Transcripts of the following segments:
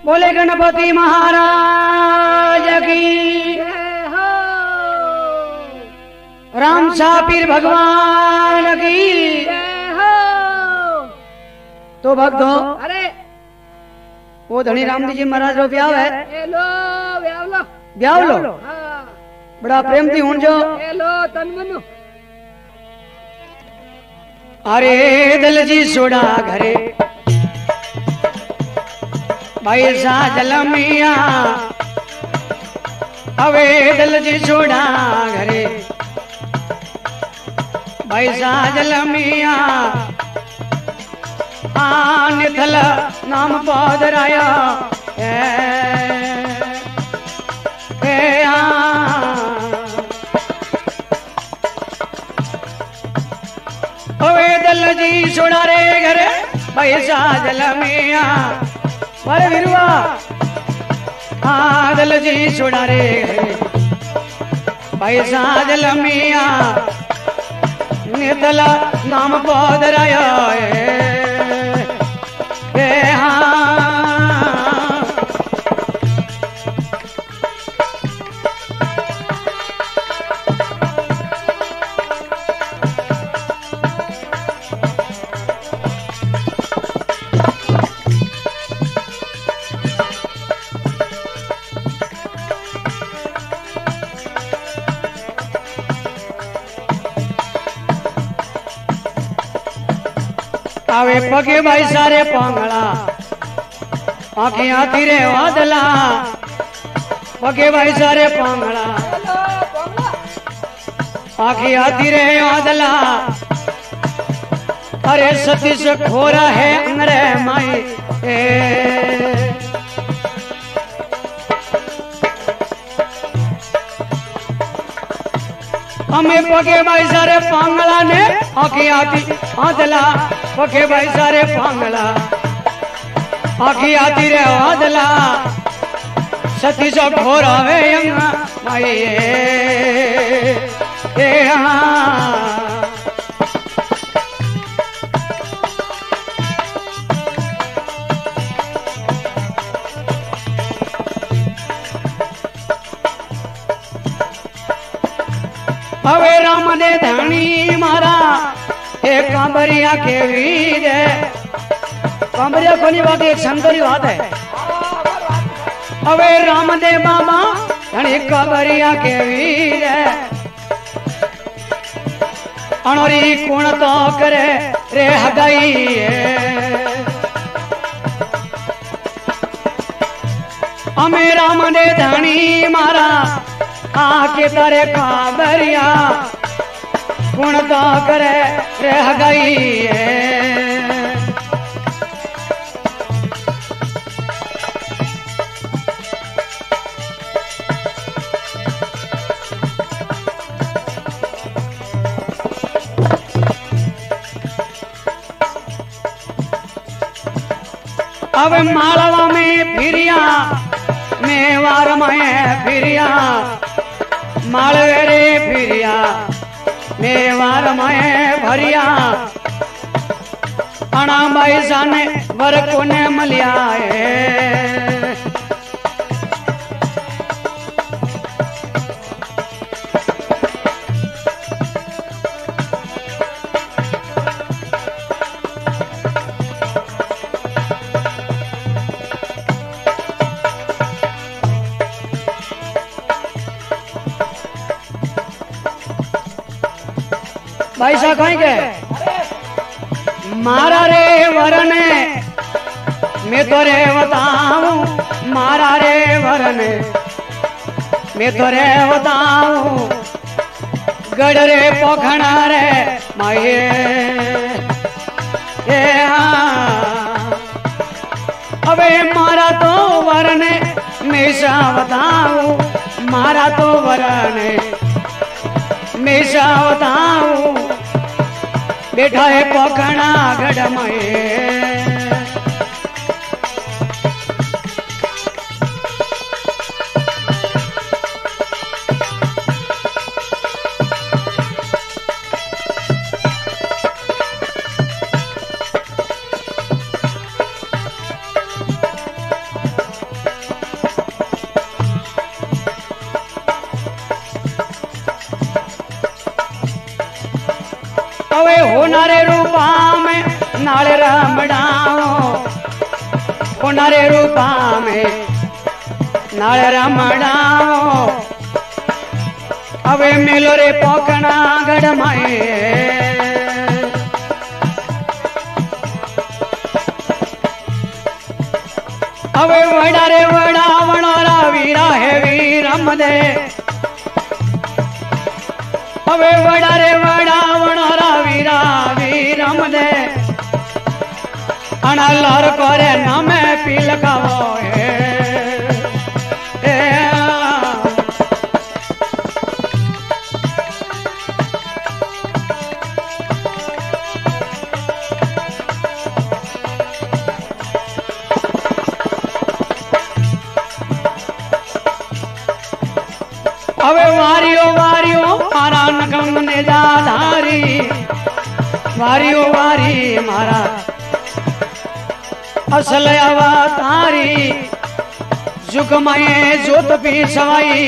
बोले गणपति महाराज की, राम सापीर भगवान की। तो भक्तों, अरे वो धनी राम जी महाराज रो ब्याह है, ब्याह लो बड़ा प्रेम थी हूं जो। अरे दल जी सोड़ा घरे भाई साजल मिया, अवे दल जी सोड़ा घरे भाई साजल मिया। आन थल नाम पौधराया अवे दल जी सोड़ा रे घरे भाई साजल मिया। अरे विरुआ दल जी सोड़ा रे भाई साजल मिया। नितल नाम पौधराया आवे पगे भाई सारे पांगला आखियां तीरे वादला। पगे भाई सारे पांगला आखियां तीरे वादला। अरे सतीश खोरा है अंगरे माई हमें पगे भाई सारे पांगला ने आखियां ती वादला। पगे भाई सारे पांगला आखी आती रे वादला। सती जो घोरावे यंगा माई हवे राम दे धनी मारा एक कांबरिया के वीर है। कांबरिया कोनी बात एक शंकरी बात है। अवे रामदेव बाबा धनी कांबरिया के वीर है। अनोरी कुण तो करे रे हगाई हमें रामदेव धनी मारा आके तारे कांबरिया कुण तो करे रह गई अब मालवा में फिरिया मेवार में फिरिया मालवे रे फिरिया मेवार में भरिया। अणा भाई साने वर कोने मलिया भाई साहब कहेंगे मारा रे वरने मैं तो रे बताऊं। मारा रे वरने मैं तो रे बताऊं। गढ़ रे पोखना रे माये अबे मारा तो वरने मैं सा बताऊं। मारा तो वरने मैं सा बताऊं। बैठा है पोखना गढ़ में कोनारे रूपा में नाले रमणाओ अवे मेलो रे पोकना गढ़ माए अवे वड़ा रे वड़ा वणोरा वीरा है वीरम दे अवे वड़ा रे वड़ा वणोरा वीरा वीरम दे अनालार करे नामे पी लगावो अवे वारियो वारियो मारा नगम ने जाधारी वारियो वारी मारा असल अवतारी जुग में जोत भी सवाई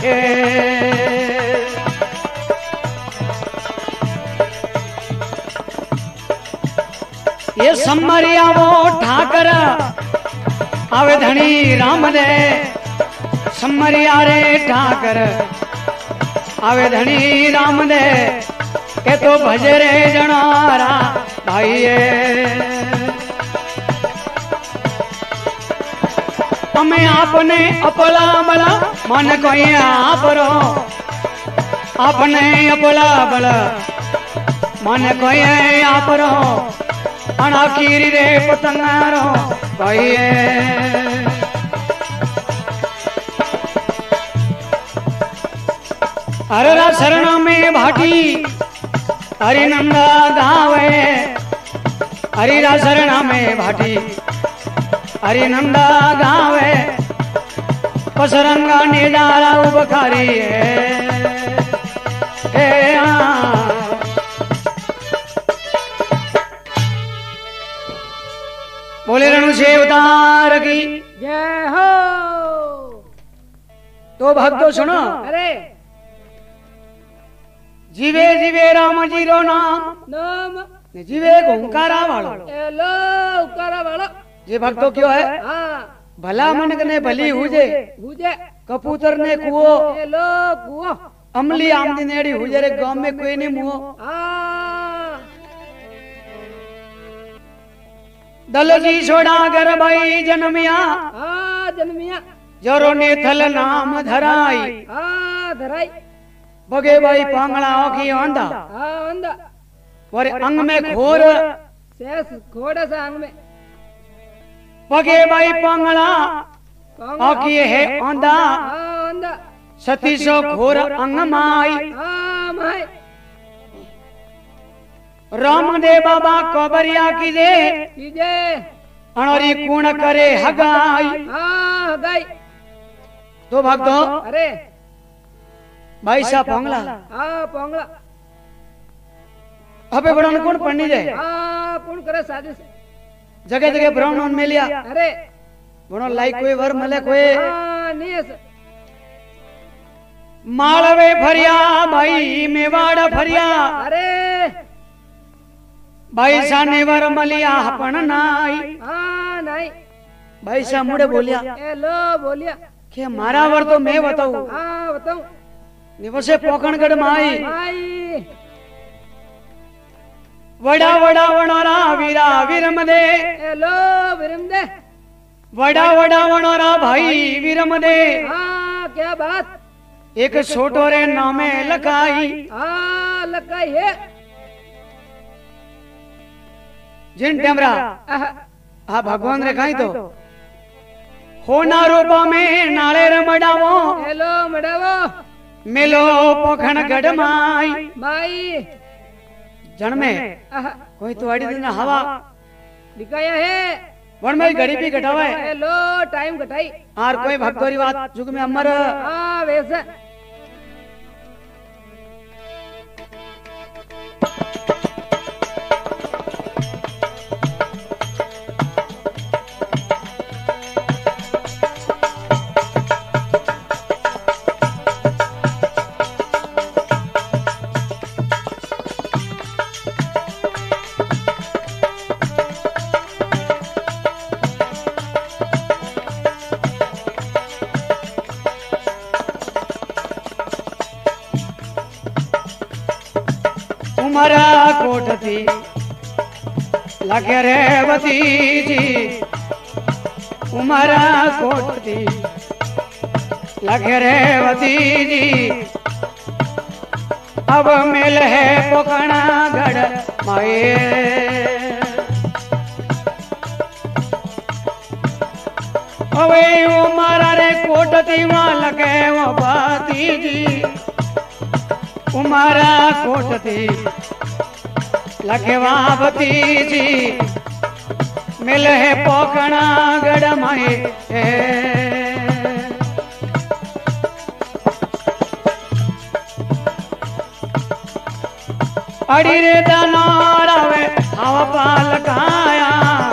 ये सम्मरिया वो ठाकर आवे धनी राम दे सम्मरिया रे ठाकर आवे धनी राम दे के तो भजरे जनारा भाईए हमें आपने अपला बला मन को आप रो अपने अपला बला मन को आप रो अनाकीरी रे पतंगारो भाईए हररा शरण में भाटी हरिनंदा गावे हरिरा शरण में भाटी हरिनंदा गावे पसरंगा निडारा उबखारी बोले रणु से उतार की जय हो। तो भक्तों सुनो अरे जीवे जीवे राम जी रो नाम नाम ने जीवे ओंकारा वालो एलो उकारा वाला जे भक्तों क्यों है हाँ भला मन ने भली हुजे बुझे कबूतर ने कुओ एलो कुओ अमली आमदी नेड़ी हुजे रे गांव में कोई नहीं मुओ हाँ दल जी छोड़ा घर भाई जन्मिया हाँ जन्मिया जरो ने थल नाम धराई हाँ धराई बगे भाई पांगला ओखी अंधा हाँ अंधा और अंग में घोर शेष घोड़ा सा अंग में बगे भाई पांगला ओखी है अंधा हाँ अंधा सती सो घोर अंग माई हाँ माई राम दे बाबा कोबरिया की दे कीजे अणोरी कुण करे हगाई हाँ गई तो भक्तों अरे भाई साहब पांगला हाँ पोंगला अबे ब्राह्मण कौन पढ़नी जाए हाँ कौन करे शादी से जगह जगह ब्राह्मण में लिया अरे बनो लाइक कोई वर मले कोई हाँ नहीं है मालवे फरिया भाई मेवाड़ फरिया अरे भाई साने वर मलिया हपन नाई हाँ नहीं भाई साहब मुड़े बोलिया ए लो बोलिया कि मारा वर तो मैं बताऊं हाँ बताऊं निवसे पोखणगढ़ माई भाई वड़ा वड़ा वणोरा वीरा वीरम दे ए लो विरम दे वड़ा वड़ा वणोरा भाई वीरम दे हाँ क्या बात एक छोटो रे नामे लखाई हाँ लकाई है जिन टेमरा आहा, हाँ भगवान रे कहीं तो होना रूपा में नाले रमडावो ए लो मडावो मिलो पोखणगढ़ माई माई जन में आहा, कोई तो अड़ी दिन हवा लिखाया है वन में घड़ी भी घटावा है ए लो टाइम घटाई और कोई भक्तोरी बात जुग में अमर हाँ वैसे उमरा कोट थी लगे रेवती जी उमरा कोट थी लगे रेवती जी अब मिल है पोकना गढ़ माए अवे उमरा रे कोट थी वहां लगे वो बाती जी उमरा कोट थी लखवा भतीजी मिल है पोकना गढ़ माए अड़ी रे दनारा वे हवा पाल काया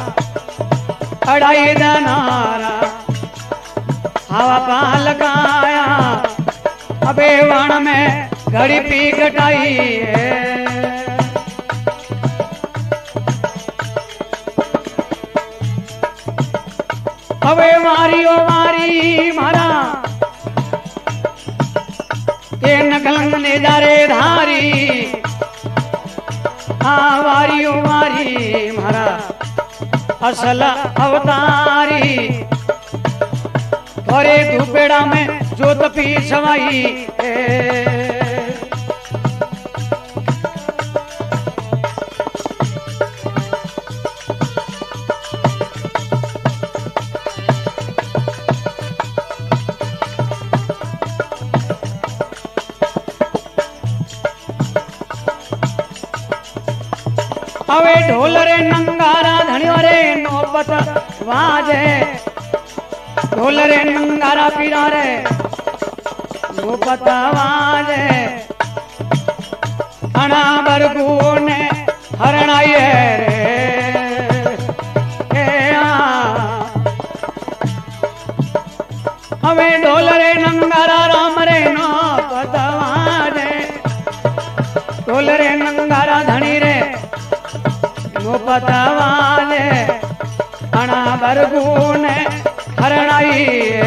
अड़ाई दनारा हवा पाल काया अबे वण में घड़ी पी घटाई अबे मारी ओ मारी मारा के नकलन ने जारे धारी हाँ वारी ओ मारी मारा असल अवतारी थोरे धूपेड़ा में जोत पी सवाई अवे ढोल रे नंगारा धनियो रे नौबत वाजे ढोल रे नंगारा पीरा रे नौबत वाजे अना बरगू ने हरणाई रे अवे ढोल रे नंगारा राम रे नौबत वाजे ढोल रे नंगारा धनी रे पतवाले अणा बरगून हरणाई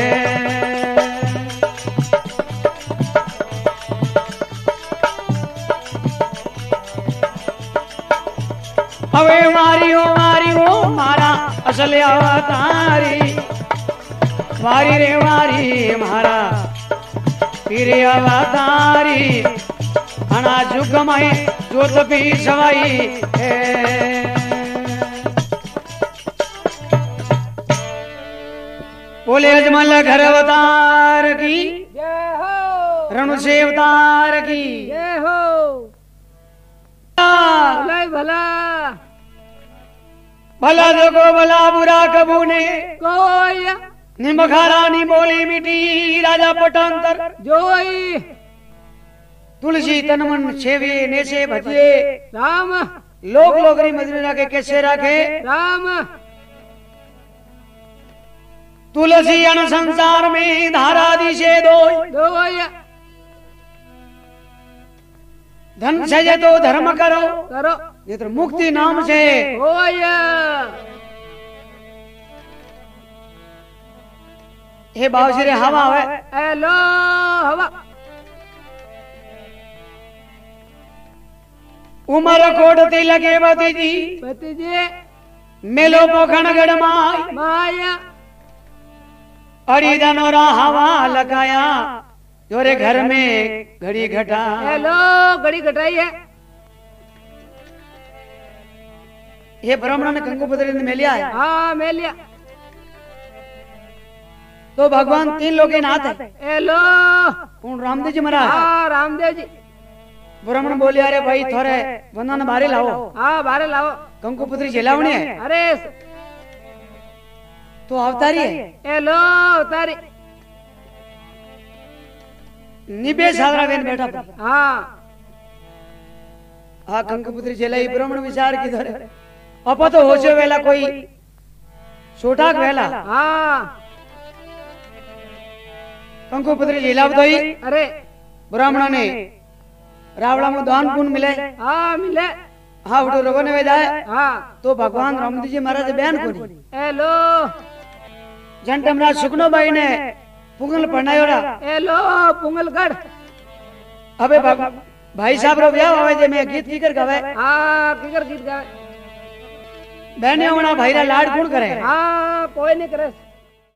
अवे मारी ओ मारा असल अवतारी वारी रे वारी मारा पीर अवतारी अणा जुगमय जोत भी सवाई बोले अजमल घर अवतार की जय हो रणु से अवतार की जय हो भला भला भला देखो भला बुरा कबू ने कोई निमखारा नी बोली मिटी राजा पटांतर जोई तुलसी तनमन छेवे नेसे भजिए राम लोग लोगरी मजरी रखे कैसे रखे राम तुलसी अन संसार में धारा दिशे दो धन सजे तो धर्म करो करो ये तो मुक्ति नाम से हे बाबूजी रे हवा है हेलो हवा उमर कोडती लगे भतीजी भतीजी मेलो पोखण गढ़ माया अड़ी दनोरा हवा लगाया जोरे घर में घड़ी घटा हेलो घड़ी घटाई है ये ब्राह्मण ने कंकुपुत्री ने मेलिया है हाँ मेलिया तो भगवान तीन लोग नाथ है हेलो कौन रामदेव जी महाराज हाँ रामदेव जी ब्राह्मण बोले अरे भाई थोड़े वंदन बारे लाओ हाँ बारे लाओ कंकुपुत्री झेलावणी है अरे तो अवतारी है हेलो अवतारी निबे सादरा बेन बैठा हाँ हाँ कंकुपुत्री झेला ब्राह्मण विचार की धरे अपा तो होशो वेला कोई छोटाक वेला हाँ कंकुपुत्री झेला बताई अरे ब्राह्मण ने रावड़ा में दान पुण्य मिले हाँ मिले हाँ उठो रोगो ने जाए हाँ तो भगवान रामदेव जी महाराज बयान कोनी हेलो जनटमराज सुखनो भाई ने पुंगल पढ़नायोड़ा हेलो पुंगलगढ़ अबे भाई साहब रो ब्याह होवे जे मैं गीत कीकर गावे हाँ किकर गीत गावे बहने होना भाई रा लाड कौन करे हाँ कोई नहीं करे